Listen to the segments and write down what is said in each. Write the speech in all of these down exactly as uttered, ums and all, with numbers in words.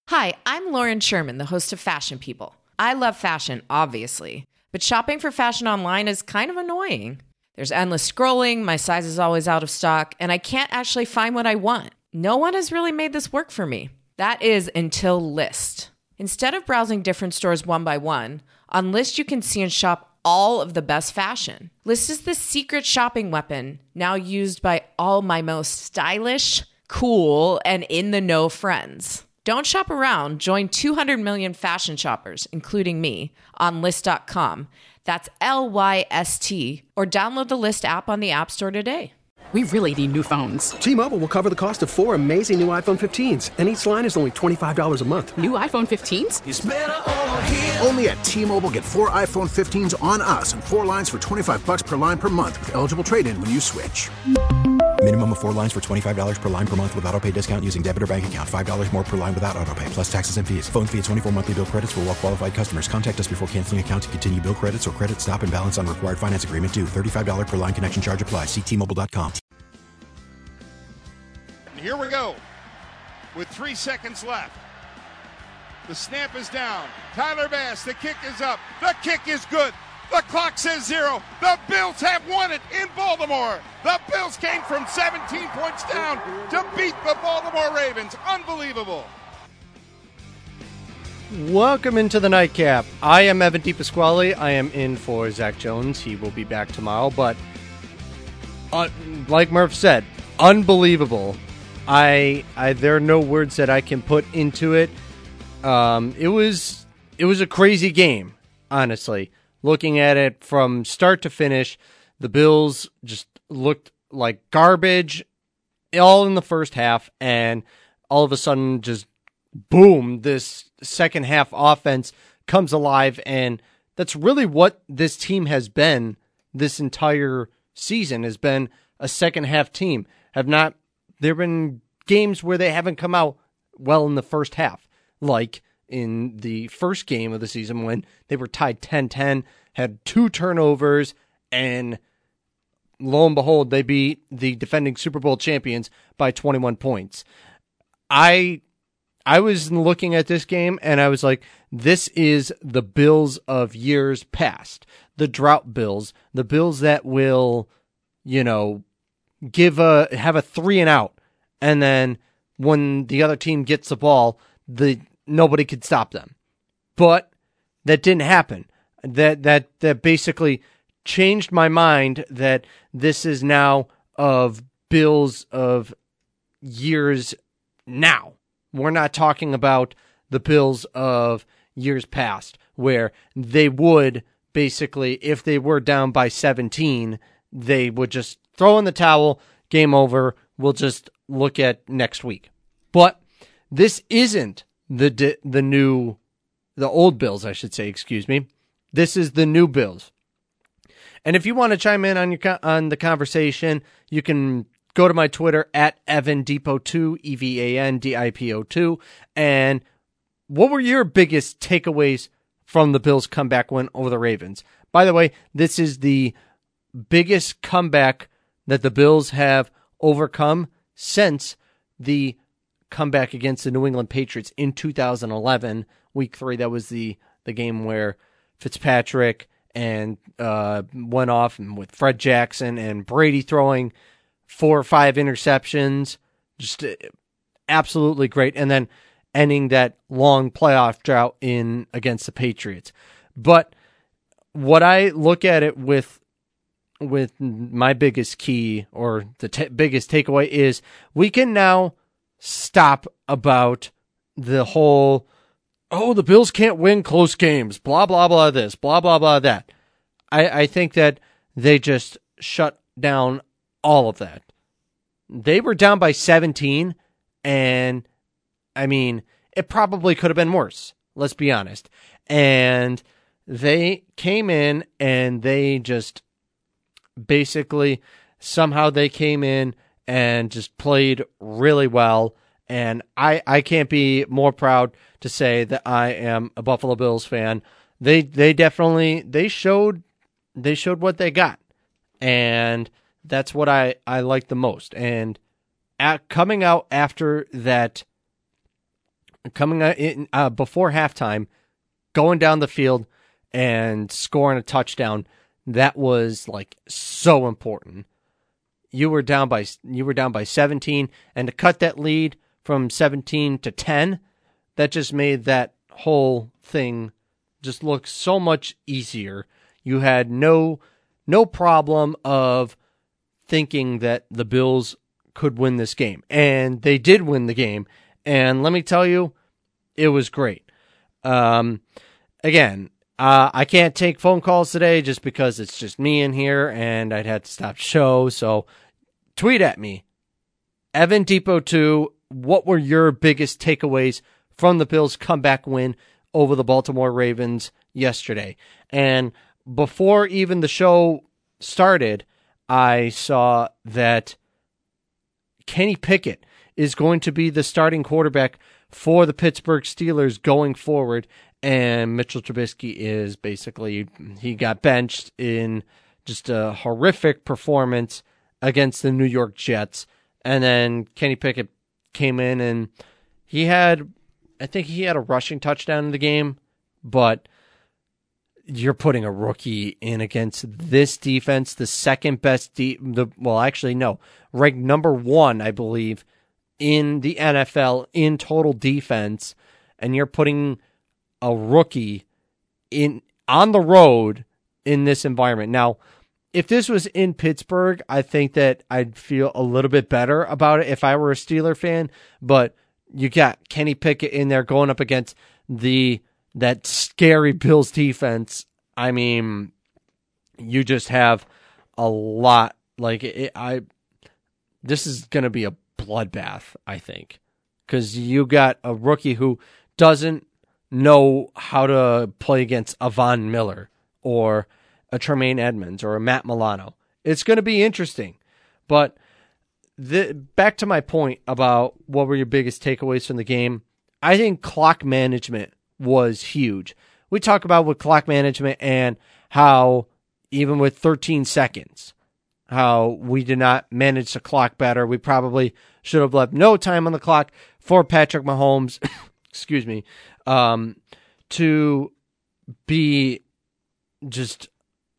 Hi, I'm Lauren Sherman, the host of Fashion People. I love fashion, obviously, but shopping for fashion online is kind of annoying. There's endless scrolling, my size is always out of stock, and I can't actually find what I want. No one has really made this work for me. That is until Lyst. Instead of browsing different stores one by one, on Lyst you can see and shop all of the best fashion. Lyst is the secret shopping weapon, now used by all my most stylish, cool, and in-the-know friends. Don't shop around. Join two hundred million fashion shoppers, including me, on Lyst dot com. That's L Y S T. Or download the Lyst app on the App Store today. We really need new phones. T-Mobile will cover the cost of four amazing new iPhone fifteens, and each line is only twenty-five dollars a month. New iPhone fifteens? It's better over here. Only at T-Mobile, get four iPhone fifteens on us and four lines for twenty-five bucks per line per month with eligible trade-in when you switch. Minimum of four lines for twenty-five dollars per line per month with autopay discount using debit or bank account. five dollars more per line without autopay, plus taxes and fees. Phone fee at twenty-four monthly bill credits for well-qualified customers. Contact us before canceling account to continue bill credits or credit stop and balance on required finance agreement due. thirty-five dollars per line connection charge applies. See T Mobile dot com. Here we go with three seconds left. The snap is down. Tyler Bass, the kick is up. The kick is good. The clock says zero. The Bills have won it in Baltimore. The Bills came from seventeen points down to beat the Baltimore Ravens. Unbelievable. Welcome into the Nightcap. I am Evan DePasquale. I am in for Zach Jones. He will be back tomorrow. But uh, like Murph said, unbelievable. I, I there are no words that I can put into it. Um, it was it was a crazy game, honestly. Looking at it from start to finish, the Bills just looked like garbage all in the first half, and all of a sudden, just boom, this second half offense comes alive, and that's really what this team has been this entire season, has been a second half team. Have not there have been games where they haven't come out well in the first half, like in the first game of the season when they were tied ten ten, had two turnovers, and lo and behold, they beat the defending Super Bowl champions by twenty-one points. I I was looking at this game, and I was like, this is the Bills of years past. The drought Bills. The Bills that will, you know, give a have a three and out, and then when the other team gets the ball, the nobody could stop them. But that didn't happen. That that that basically changed my mind that this is now of Bills of years now. We're not talking about the Bills of years past, where they would basically, if they were down by seventeen, they would just throw in the towel, game over, we'll just look at next week. But this isn't the the new, the old Bills, I should say, excuse me. This is the new Bills. And if you want to chime in on your on the conversation, you can go to my Twitter at Evan Dipo two, E V A N D I P O two. And what were your biggest takeaways from the Bills' comeback win over the Ravens? By the way, this is the biggest comeback that the Bills have overcome since the comeback against the New England Patriots in two thousand eleven, week three. That was the, the game where Fitzpatrick and uh, went off and with Fred Jackson and Brady throwing four or five interceptions. Just uh, absolutely great. And then ending that long playoff drought in against the Patriots. But what I look at it with with my biggest key or the t- biggest takeaway is we can now stop about the whole, oh, the Bills can't win close games, blah, blah, blah, this, blah, blah, blah, that. I, I think that they just shut down all of that. They were down by seventeen, and, I mean, it probably could have been worse, let's be honest. And they came in, and they just basically, somehow they came in and just played really well. And I, I can't be more proud to say that I am a Buffalo Bills fan. They they definitely they showed they showed what they got, and that's what I, I like the most. And at, coming out after that coming in uh, before halftime, going down the field and scoring a touchdown, that was like so important. You were down by you were down by seventeen, and to cut that lead from seventeen to ten, that just made that whole thing just look so much easier. You had no no problem of thinking that the Bills could win this game, and they did win the game. And let me tell you, it was great. Um, again, uh, I can't take phone calls today just because it's just me in here, and I'd have to stop the show. So tweet at me, Evan Depot two. What were your biggest takeaways from the Bills' comeback win over the Baltimore Ravens yesterday? And before even the show started, I saw that Kenny Pickett is going to be the starting quarterback for the Pittsburgh Steelers going forward, and Mitchell Trubisky is basically, he got benched in just a horrific performance against the New York Jets, and then Kenny Pickett came in and he had, I think he had a rushing touchdown in the game, but you're putting a rookie in against this defense, the second best, de- the well, actually, no, ranked number one, I believe, in the N F L in total defense, and you're putting a rookie in on the road in this environment. Now, if this was in Pittsburgh, I think that I'd feel a little bit better about it if I were a Steeler fan, but you got Kenny Pickett in there going up against the that scary Bills defense. I mean, you just have a lot. Like it, I, this is going to be a bloodbath, I think, because you got a rookie who doesn't know how to play against a Von Miller or a Tremaine Edmonds or a Matt Milano. It's going to be interesting, but the, back to my point about what were your biggest takeaways from the game. I think clock management was huge. We talk about with clock management and how even with thirteen seconds, how we did not manage the clock better. We probably should have left no time on the clock for Patrick Mahomes, excuse me, um, to be just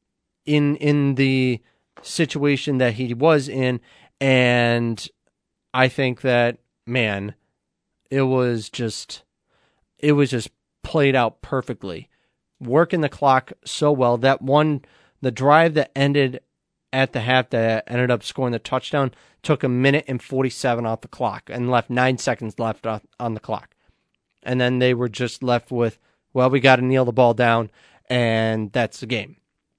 in in the situation that he was in. And I think that, man, it was just it was just played out perfectly, working the clock so well. That one, the drive that ended at the half that ended up scoring the touchdown took a minute and forty-seven off the clock and left nine seconds left on the clock. And then they were just left with, well, we got to kneel the ball down, and that's the game.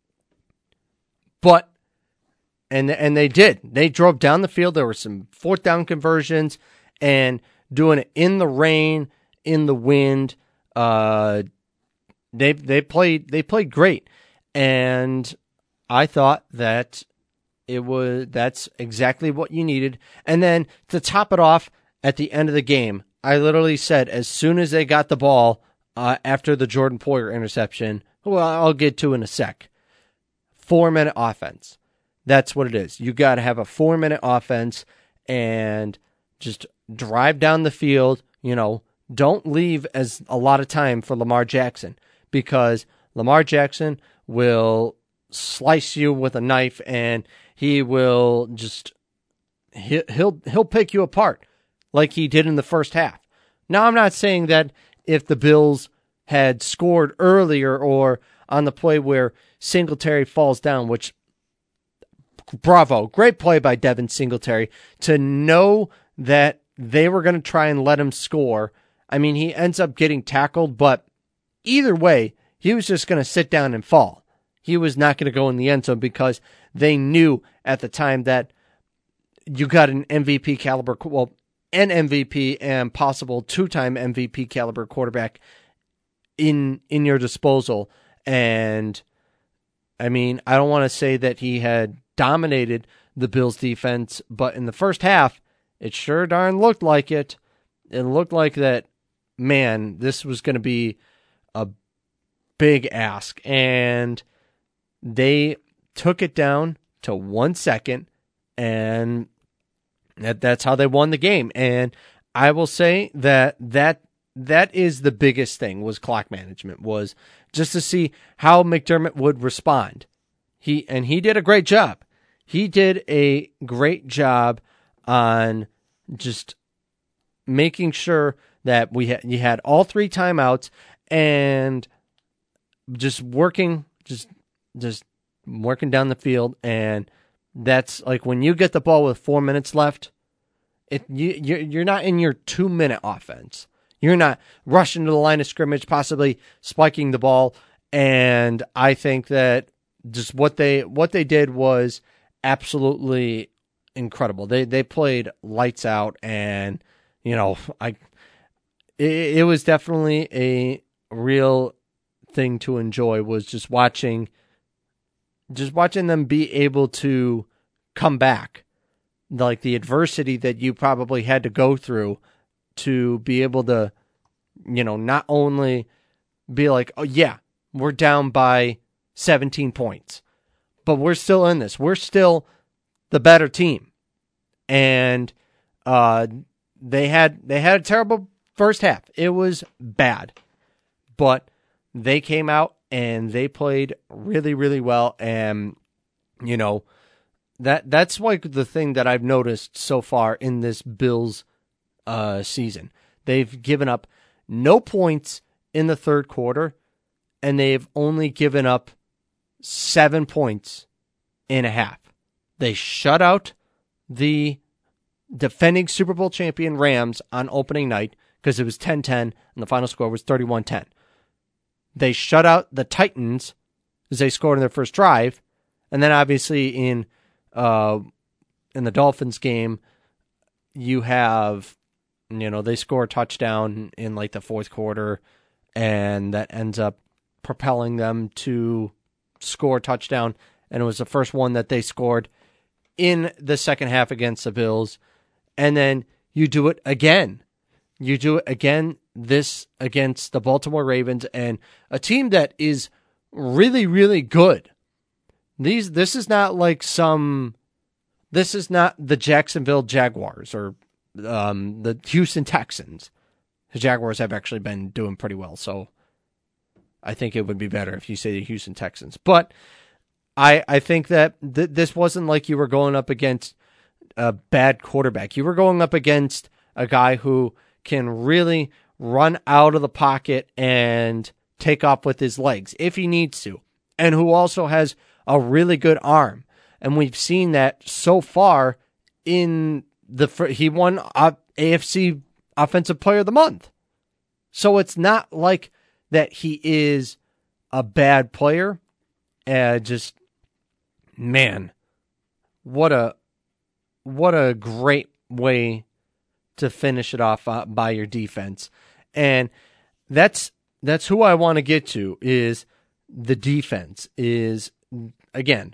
But, and and they did. They drove down the field. There were some fourth down conversions and doing it in the rain, in the wind. Uh, they they played they played great, and I thought that it was that's exactly what you needed. And then to top it off, at the end of the game, I literally said, as soon as they got the ball uh, after the Jordan Poyer interception, well, I'll get to in a sec. Four minute offense. That's what it is. You got to have a four minute offense and just drive down the field. You know, don't leave as a lot of time for Lamar Jackson, because Lamar Jackson will slice you with a knife and he will just he, he'll he'll pick you apart like he did in the first half. Now, I'm not saying that if the Bills had scored earlier or on the play where Singletary falls down, which, bravo, great play by Devin Singletary to know that they were going to try and let him score. I mean, he ends up getting tackled, but either way, he was just going to sit down and fall. He was not going to go in the end zone because they knew at the time that you got an M V P caliber, well, an M V P and possible two-time M V P caliber quarterback in in your disposal. And I mean, I don't want to say that he had dominated the Bills defense, but in the first half, it sure darn looked like it. It looked like that, man, this was going to be a big ask. And they took it down to one second, and that, that's how they won the game. And I will say that that that is the biggest thing, was clock management, was just to see how McDermott would respond. He and he did a great job. He did a great job on just making sure that we had you had all three timeouts and just working just just working down the field. And that's like when you get the ball with four minutes left, it you you're, you're not in your two minute offense. You're not rushing to the line of scrimmage, possibly spiking the ball. And I think that just what they what they did was absolutely incredible. They they played lights out, and you know, I it, it was definitely a real thing to enjoy, was just watching just watching them be able to come back, like the adversity that you probably had to go through to be able to, you know, not only be like, oh yeah, we're down by seventeen points, but we're still in this. We're still the better team. And uh, they had they had a terrible first half. It was bad. But they came out and they played really, really well. And, you know, that that's like the thing that I've noticed so far in this Bills uh, season. They've given up no points in the third quarter, and they've only given up seven points in a half. They shut out the defending Super Bowl champion Rams on opening night because it was ten ten, and the final score was thirty-one ten. They shut out the Titans as they scored in their first drive, and then obviously in uh, in the Dolphins game, you have, you know, they score a touchdown in like the fourth quarter, and that ends up propelling them to score a touchdown. And it was the first one that they scored in the second half against the Bills. And then you do it again. You do it again this against the Baltimore Ravens, and a team that is really, really good. These this is not like some this is not the Jacksonville Jaguars or um, the Houston Texans. The Jaguars have actually been doing pretty well, so I think it would be better if you say the Houston Texans. But I I think that th- this wasn't like you were going up against a bad quarterback. You were going up against a guy who can really run out of the pocket and take off with his legs if he needs to, and who also has a really good arm. And we've seen that so far in the he won A F C Offensive Player of the Month. So it's not like that he is a bad player. Uh, just man, what a what a great way to finish it off uh, by your defense. And that's that's who I want to get to, is the defense. Is again,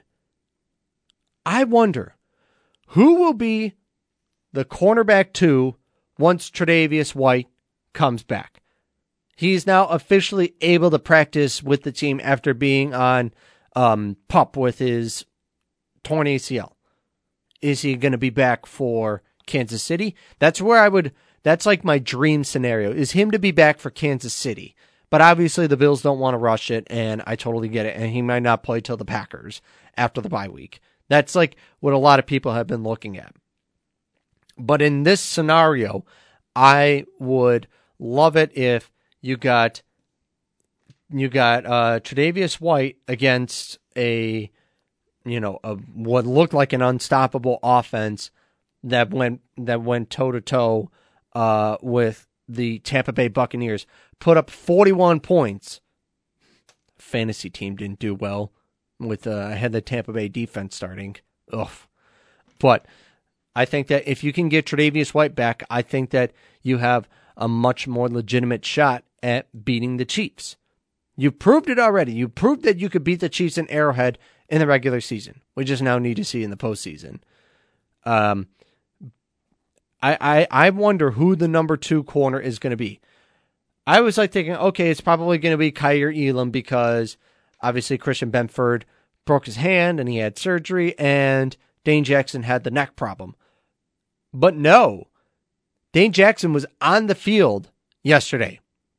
I wonder who will be the cornerback two once Tre'Davious White comes back. He's now officially able to practice with the team after being on um, PUP with his torn A C L. Is he going to be back for Kansas City? That's where I would, that's like my dream scenario, is him to be back for Kansas City. But obviously the Bills don't want to rush it, and I totally get it. And he might not play till the Packers after the bye week. That's like what a lot of people have been looking at. But in this scenario, I would love it if you got you got uh, Tre'Davious White against a, you know, a, what looked like an unstoppable offense that went that went toe to toe with the Tampa Bay Buccaneers. Put up forty-one points. Fantasy team didn't do well with uh, I had the Tampa Bay defense starting. Ugh. But I think that if you can get Tre'Davious White back, I think that you have a much more legitimate shot at beating the Chiefs. You proved it already. You proved that you could beat the Chiefs in Arrowhead in the regular season. We just now need to see in the postseason. Um, I, I, I wonder who the number two corner is going to be. I was like thinking, okay, it's probably going to be Kaiir Elam because obviously Christian Benford broke his hand and he had surgery, and Dane Jackson had the neck problem. But no, Dane Jackson was on the field yesterday.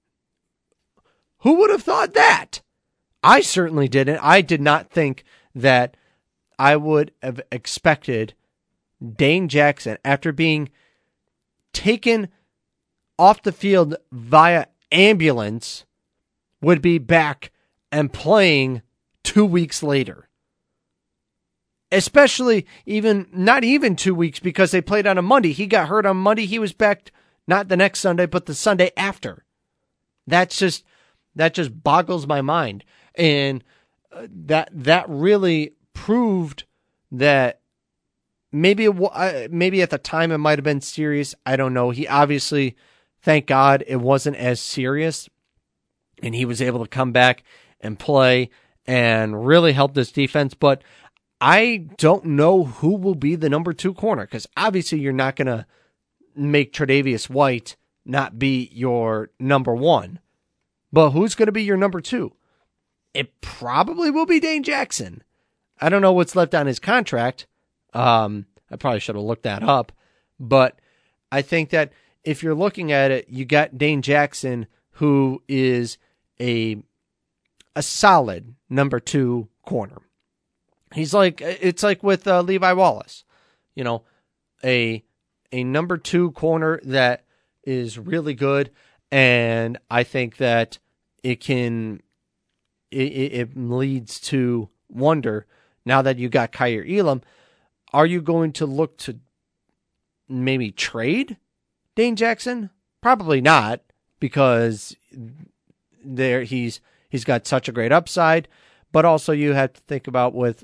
Who would have thought that? I certainly didn't. I did not think that I would have expected Dane Jackson, after being taken off the field via ambulance, would be back and playing two weeks later. Especially even, not even two weeks, because they played on a Monday. He got hurt on Monday. He was back not the next Sunday, but the Sunday after. That's just, that just boggles my mind. And uh, that, that really proved that maybe, it, uh, maybe at the time it might have been serious. I don't know. He obviously, thank God, it wasn't as serious, and he was able to come back and play and really help this defense. But I don't know who will be the number two corner, because obviously you're not going to make Tre'Davious White not be your number one. But who's going to be your number two? It probably will be Dane Jackson. I don't know what's left on his contract. Um, I probably should have looked that up. But I think that if you're looking at it, you got Dane Jackson, who is a a solid number two corner. He's like, it's like with uh, Levi Wallace, you know, a a number two corner that is really good, and I think that it can it, it leads to wonder. Now that you got Kaiir Elam, are you going to look to maybe trade Dane Jackson? Probably not, because there he's he's got such a great upside. But also you have to think about with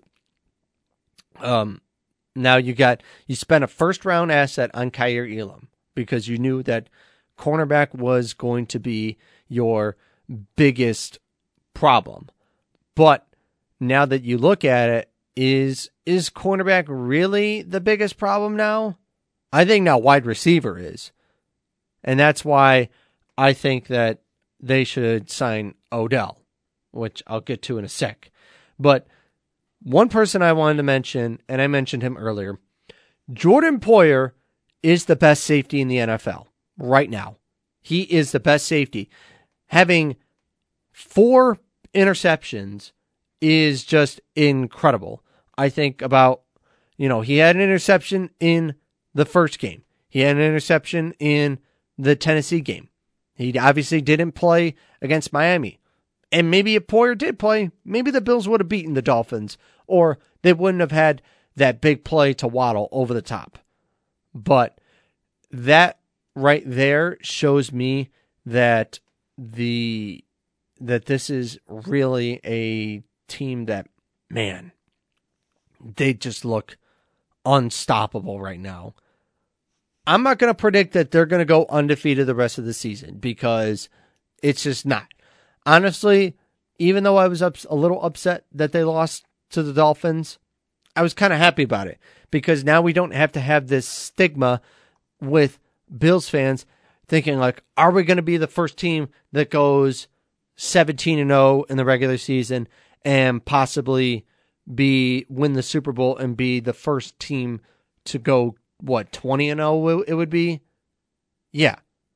um now you got you spent a first round asset on Kaiir Elam because you knew that cornerback was going to be your biggest problem. But now that you look at it, is is cornerback really the biggest problem now? I think now wide receiver is. And that's why I think that they should sign Odell, which I'll get to in a sec. But one person I wanted to mention, and I mentioned him earlier, Jordan Poyer is the best safety in the N F L right now. He is the best safety. Having four interceptions is just incredible. I think about, you know, he had an interception in the first game. He had an interception in the Tennessee game. He obviously didn't play against Miami. And maybe if Poyer did play, maybe the Bills would have beaten the Dolphins, or they wouldn't have had that big play to Waddle over the top. But that right there shows me that the that this is really a team that, man, they just look unstoppable right now. I'm not going to predict that they're going to go undefeated the rest of the season, because it's just not. Honestly, even though I was ups- a little upset that they lost to the Dolphins, I was kind of happy about it, because now we don't have to have this stigma with Bills fans thinking like, are we going to be the first team that goes seventeen and oh in the regular season and possibly be win the Super Bowl and be the first team to go, what, twenty and oh it would be? Yeah.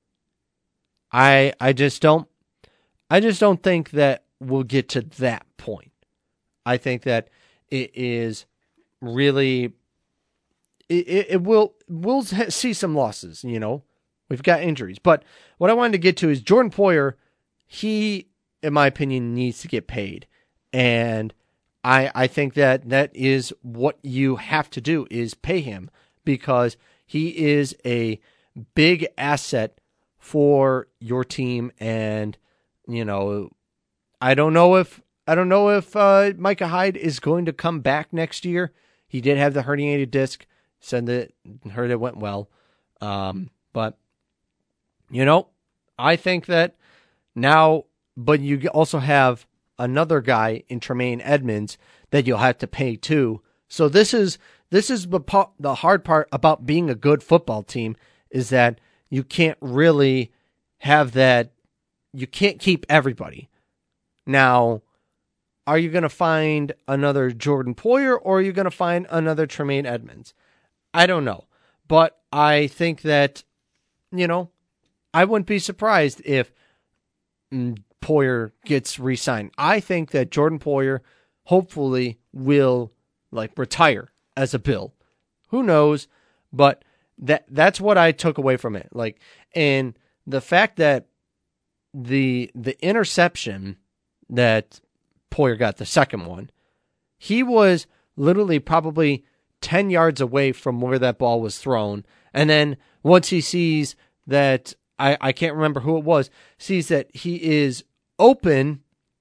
I I just don't I just don't think that we'll get to that point. I think that it is really it, it, it will we'll see some losses, you know. We've got injuries. But what I wanted to get to is Jordan Poyer, he, in my opinion, needs to get paid. And I I think that that is what you have to do, is pay him, because he is a big asset for your team. And, you know, I don't know if I don't know if uh, Micah Hyde is going to come back next year. He did have the herniated disc. Said that heard it went well. Um, but, you know, I think that now, but you also have another guy in Tremaine Edmonds that you'll have to pay too. So this is this is the part, the hard part about being a good football team, is that you can't really have that. You can't keep everybody. Now, are you going to find another Jordan Poyer, or are you going to find another Tremaine Edmonds? I don't know. But I think that, you know, I wouldn't be surprised if mm, Poyer gets re-signed. I think that Jordan Poyer hopefully will like retire as a Bill. Who knows? But that that's what I took away from it. Like, and the fact that the the interception that Poyer got, the second one, he was literally probably ten yards away from where that ball was thrown. And then once he sees that, I, I can't remember who it was, sees that he is open,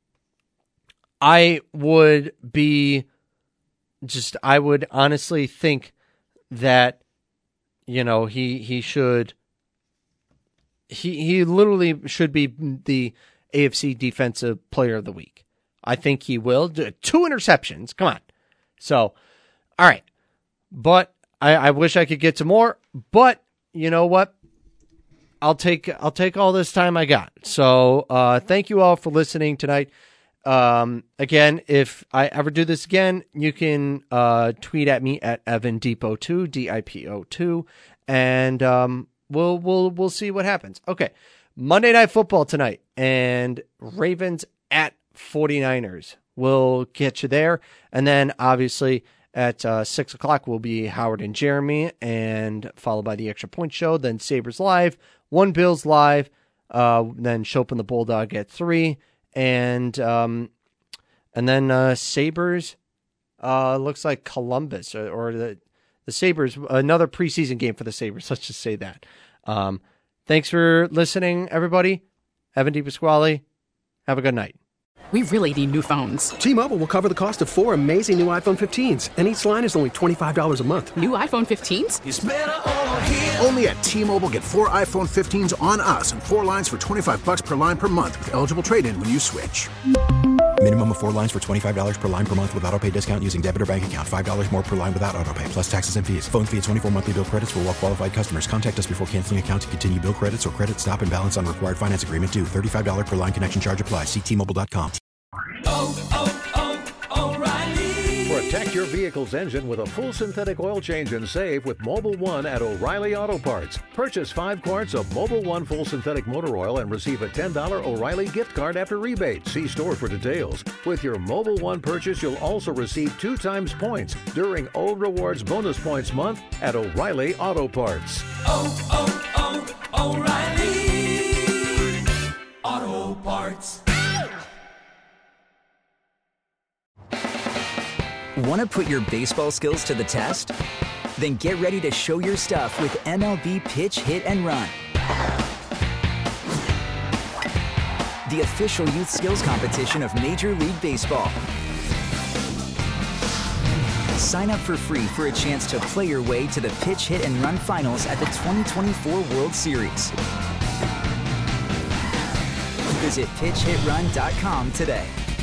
I would be just, I would honestly think that, you know, he, he should, he, he literally should be the A F C Defensive Player of the Week. I think he will. Two interceptions. Come on. So, all right. But I, I wish I could get to more, but you know what? I'll take I'll take all this time I got. So uh, thank you all for listening tonight. Um, again, if I ever do this again, you can uh, tweet at me at Evan Dipo two, D I P O two, and um, we'll we'll we'll see what happens. Okay, Monday Night Football tonight, and Ravens at 49ers. We'll get you there, and then obviously at uh, six o'clock will be Howard and Jeremy, and followed by the Extra Point Show, then Sabres Live, One Bills Live, uh, then Shope and the Bulldog at three, and um, and then uh, Sabres, uh, looks like Columbus, or, or the, the Sabres, another preseason game for the Sabres, let's just say that. Um, thanks for listening, everybody. Evan DiPasquale, have a good night. We really need new phones. T-Mobile will cover the cost of four amazing new iPhone fifteens, and each line is only twenty-five dollars a month. New iPhone fifteens? It's better over here. Only at T-Mobile, get four iPhone fifteens on us and four lines for twenty-five bucks per line per month with eligible trade-in when you switch. Minimum of four lines for twenty-five dollars per line per month with auto pay discount using debit or bank account. five dollars more per line without auto pay, plus taxes and fees. Phone fee at twenty-four monthly bill credits for well-qualified customers. Contact us before canceling account to continue bill credits or credit stop and balance on required finance agreement due. thirty-five dollars per line connection charge applies. See T Mobile dot com. Oh, oh, oh, O'Reilly. Protect your vehicle's engine with a full synthetic oil change and save with Mobil one at O'Reilly Auto Parts. Purchase five quarts of Mobil one full synthetic motor oil and receive a ten dollars O'Reilly gift card after rebate. See store for details. With your Mobil one purchase, you'll also receive two times points during O Rewards Bonus Points Month at O'Reilly Auto Parts. Oh, oh, oh, O'Reilly Auto Parts. Want to put your baseball skills to the test? Then get ready to show your stuff with M L B Pitch, Hit, and Run. The official youth skills competition of Major League Baseball. Sign up for free for a chance to play your way to the Pitch, Hit, and Run finals at the twenty twenty-four World Series. Visit pitch hit run dot com today.